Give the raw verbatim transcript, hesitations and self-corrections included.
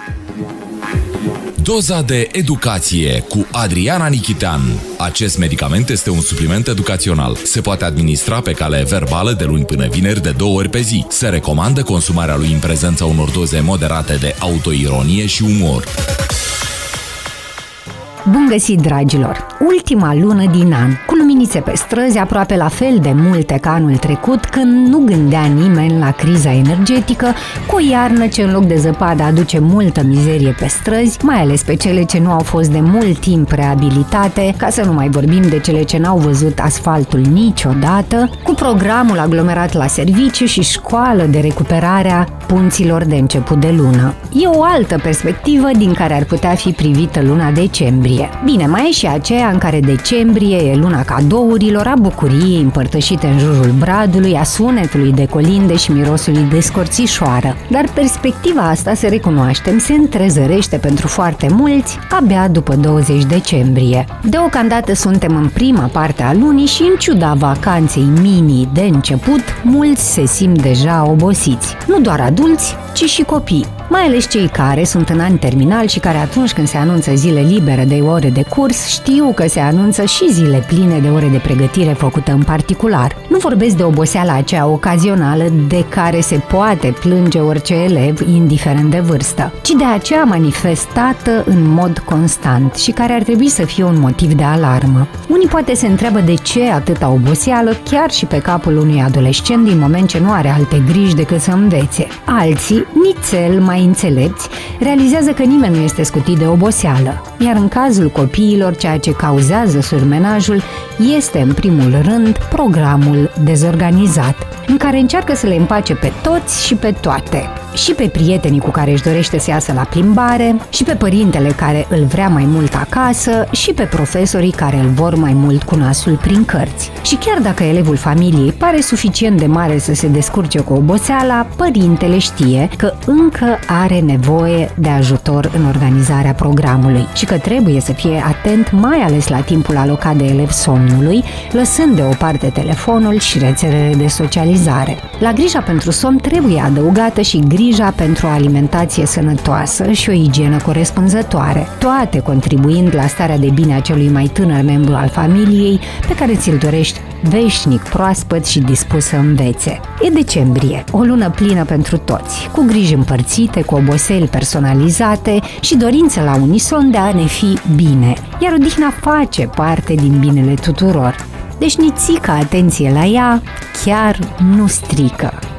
Doza de educație cu Adriana Nichitean. Acest medicament este un supliment educațional. Se poate administra pe cale verbală de luni până vineri de două ori pe zi. Se recomandă consumarea lui în prezența unor doze moderate de autoironie și umor. Bun găsit, dragilor! Ultima lună din an, cu luminițe pe străzi aproape la fel de multe ca anul trecut, când nu gândea nimeni la criza energetică, cu o iarnă ce în loc de zăpadă aduce multă mizerie pe străzi, mai ales pe cele ce nu au fost de mult timp reabilitate, ca să nu mai vorbim de cele ce n-au văzut asfaltul niciodată, cu programul aglomerat la serviciu și școală de recuperare a punților de început de lună. E o altă perspectivă din care ar putea fi privită luna decembrie. Bine, mai e și aceea în care decembrie e luna cadourilor, a bucuriei împărtășite în jurul bradului, a sunetului de colinde și mirosului de scorțișoară. Dar perspectiva asta, să recunoaștem, se întrezărește pentru foarte mulți abia după douăzeci decembrie. Deocamdată suntem în prima parte a lunii și, în ciuda vacanței mini de început, mulți se simt deja obosiți. Nu doar adulți, ci și copii. Mai ales cei care sunt în an terminal și care atunci când se anunță zile libere de ore de curs, știu că se anunță și zile pline de ore de pregătire făcută în particular. Nu vorbesc de oboseala aceea ocazională de care se poate plânge orice elev, indiferent de vârstă, ci de aceea manifestată în mod constant și care ar trebui să fie un motiv de alarmă. Unii poate se întreabă de ce atâta oboseală chiar și pe capul unui adolescent din moment ce nu are alte griji decât să învețe. Alții, nițel mai înțelepți, realizează că nimeni nu este scutit de oboseală, iar în cazul copiilor, ceea ce cauzează surmenajul este, în primul rând, programul dezorganizat, în care încearcă să le împace pe toți și pe toate. Și pe prietenii cu care își dorește să iasă la plimbare, și pe părintele care îl vrea mai mult acasă, și pe profesorii care îl vor mai mult cu nasul prin cărți. Și chiar dacă elevul familiei pare suficient de mare să se descurce cu oboseala, părintele știe că încă are nevoie de ajutor în organizarea programului și că trebuie să fie atent mai ales la timpul alocat de elev somnului, lăsând deoparte telefonul și rețelele de socializare. La grija pentru somn trebuie adăugată și grija pentru o alimentație sănătoasă și o igienă corespunzătoare, toate contribuind la starea de bine a celui mai tânăr membru al familiei pe care ți-l dorești veșnic proaspăt și dispus să învețe. E decembrie, o lună plină pentru toți, cu griji împărțite, cu oboseli personalizate și dorință la unison de a ne fi bine, iar odihna face parte din binele tuturor. Deci nițică atenție la ea chiar nu strică.